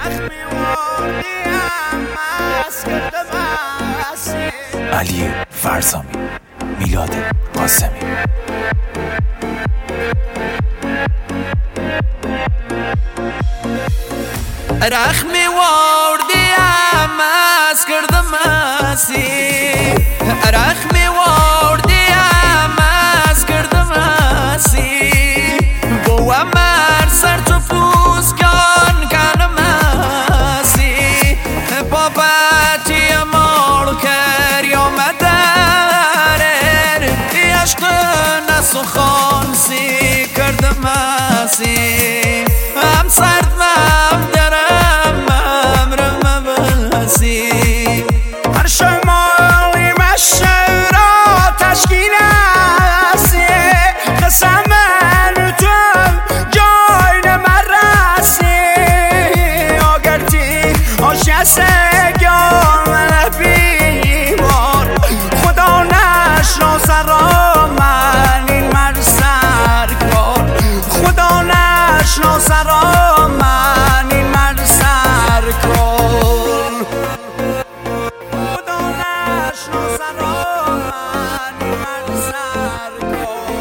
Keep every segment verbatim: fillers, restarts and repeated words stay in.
علی فرزامی، میلاد قاسمی. رخمی وردیم از کردم اسی رخمی وردیم از کردم اسی بو امر سر تو پوز کن کنم اسی بابتی مال کر یا مدرر عشق نسو خانسی کردم اسی هم سرد مم درم امرم بسی هر شمالی مشه را تشکیل هستی قسم من تو جای نمرسی آگرتی آشیسته گام بیمار خدا نشناس را من این مر سر کار خدا نشناس را من این مر سر کار خدا نشناس را من این مر سر کار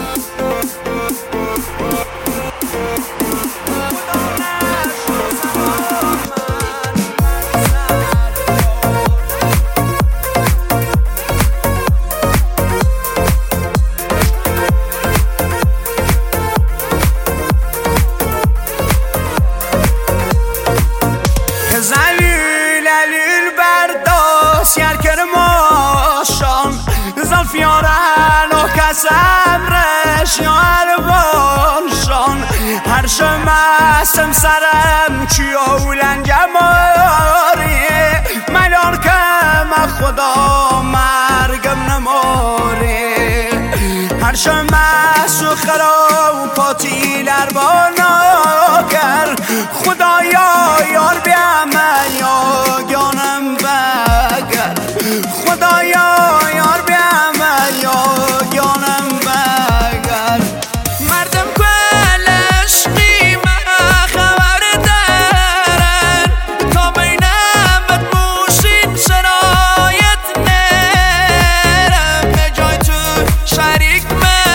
زلیل لیل برداس یر کرماشان زلفیارن و کسم رش یا اروانشان هر شمستم سرم چی اولن جماری ملار کم خدا مرگم نماری هر شمست و خرا و پاتی در بانا کر خدایا یار بیم یا گانم بگر خدایا یار بیم یا گانم بگر مردم کلش قیمه خبر دارن تا بینم بدموشین شرایط نرم جای تو شریک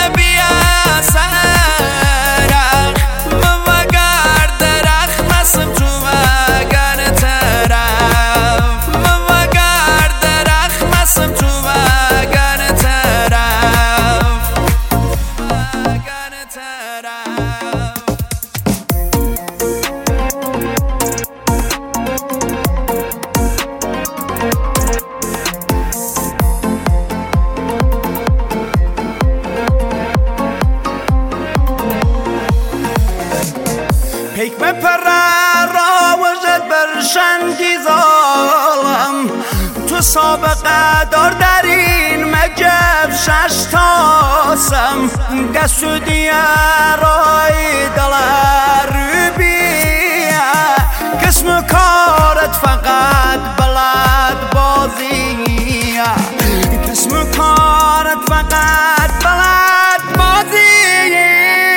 حکم پر را وجد برشندی ظالم تو سابقه دار در این مجب شش تاسم دستو دیارای دلار بیه قسم کارت فقط بلد بازیه قسم کارت فقط بلد بازیه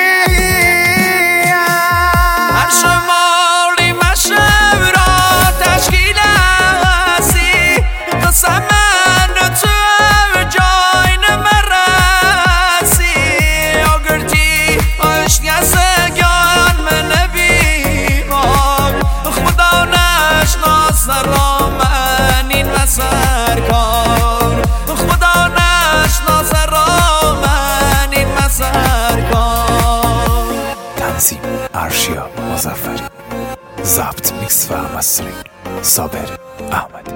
شمالی مشه را تشکیل هستی قسم من تو جای نمرسی آگرتی آشنیسگان من بیمار خدا نشناس را من این مسر کار خدا نشناس را من این مسر کار تنظیم ارشیا مظفری، ضبط میکس و مسترینگ صابر احمدی.